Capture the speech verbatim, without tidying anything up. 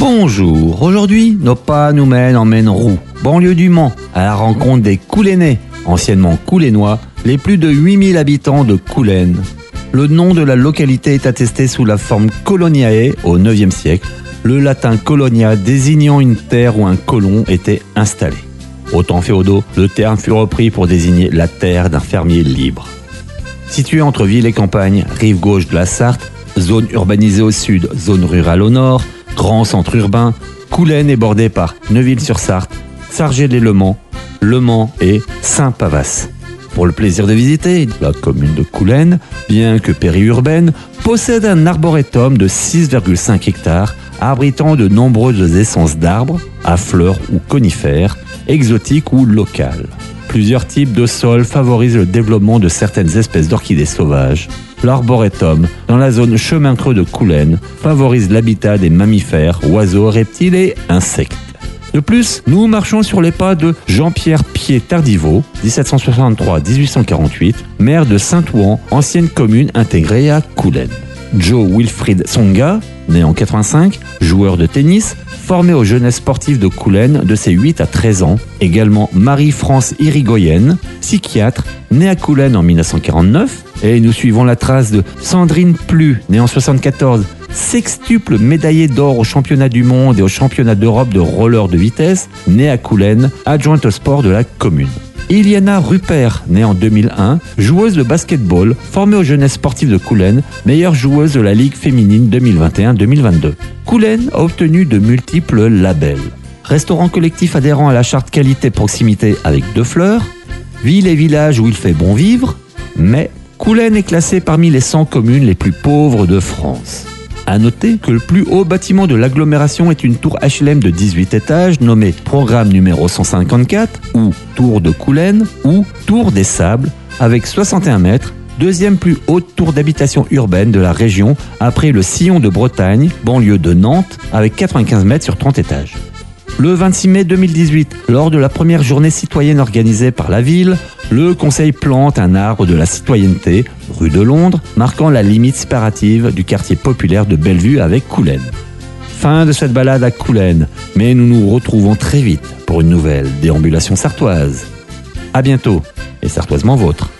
Bonjour, aujourd'hui nos pas nous mènent en Maine-Roux, banlieue du Mans, à la rencontre des Coulenais, anciennement Coulénois, les plus de huit mille habitants de Coulennes. Le nom de la localité est attesté sous la forme coloniae au neuvième siècle, le latin colonia désignant une terre où un colon était installé. Au temps féodaux, le terme fut repris pour désigner la terre d'un fermier libre. Situé entre ville et campagne, rive gauche de la Sarthe, zone urbanisée au sud, zone rurale au nord, grand centre urbain, Coulennes est bordé par Neuville-sur-Sarthe, Sargé-lès-Le Mans, Le Mans et Saint-Pavas. Pour le plaisir de visiter, la commune de Coulennes, bien que périurbaine, possède un arboretum de six virgule cinq hectares, abritant de nombreuses essences d'arbres, à fleurs ou conifères, exotiques ou locales. Plusieurs types de sols favorisent le développement de certaines espèces d'orchidées sauvages. L'arboretum, dans la zone chemin creux de Coulennes, favorise l'habitat des mammifères, oiseaux, reptiles et insectes. De plus, nous marchons sur les pas de Jean-Pierre Pied-Tardivaux, dix-sept cent soixante-trois à dix-huit cent quarante-huit, maire de Saint-Ouen, ancienne commune intégrée à Coulennes. Joe Wilfried Tsonga, né en quatre-vingt-cinq, joueur de tennis, formé aux jeunesses sportives de Coulennes de ses huit à treize ans. Également Marie-France Irigoyen, psychiatre, née à Coulennes en mille neuf cent quarante-neuf. Et nous suivons la trace de Sandrine Plu, née en soixante-quatorze, sextuple médaillée d'or aux championnats du monde et aux championnats d'Europe de roller de vitesse, née à Coulennes, adjointe au sport de la commune. Iliana Rupert, née en deux mille un, joueuse de basketball, formée aux jeunesses sportives de Coulennes, meilleure joueuse de la Ligue féminine deux mille vingt et un deux mille vingt-deux. Coulennes a obtenu de multiples labels. Restaurant collectif adhérent à la charte qualité-proximité avec deux fleurs, ville et village où il fait bon vivre, mais Coulennes est classée parmi les cent communes les plus pauvres de France. À noter que le plus haut bâtiment de l'agglomération est une tour H L M de dix-huit étages nommée Programme numéro cent cinquante-quatre ou Tour de Coulennes ou Tour des Sables avec soixante et un mètres, deuxième plus haute tour d'habitation urbaine de la région après le Sillon de Bretagne, banlieue de Nantes avec quatre-vingt-quinze mètres sur trente étages. Le vingt-six mai deux mille dix-huit, lors de la première journée citoyenne organisée par la ville, le conseil plante un arbre de la citoyenneté, rue de Londres, marquant la limite séparative du quartier populaire de Bellevue avec Coulennes. Fin de cette balade à Coulennes, mais nous nous retrouvons très vite pour une nouvelle déambulation sartoise. À bientôt, et sartoisement vôtre.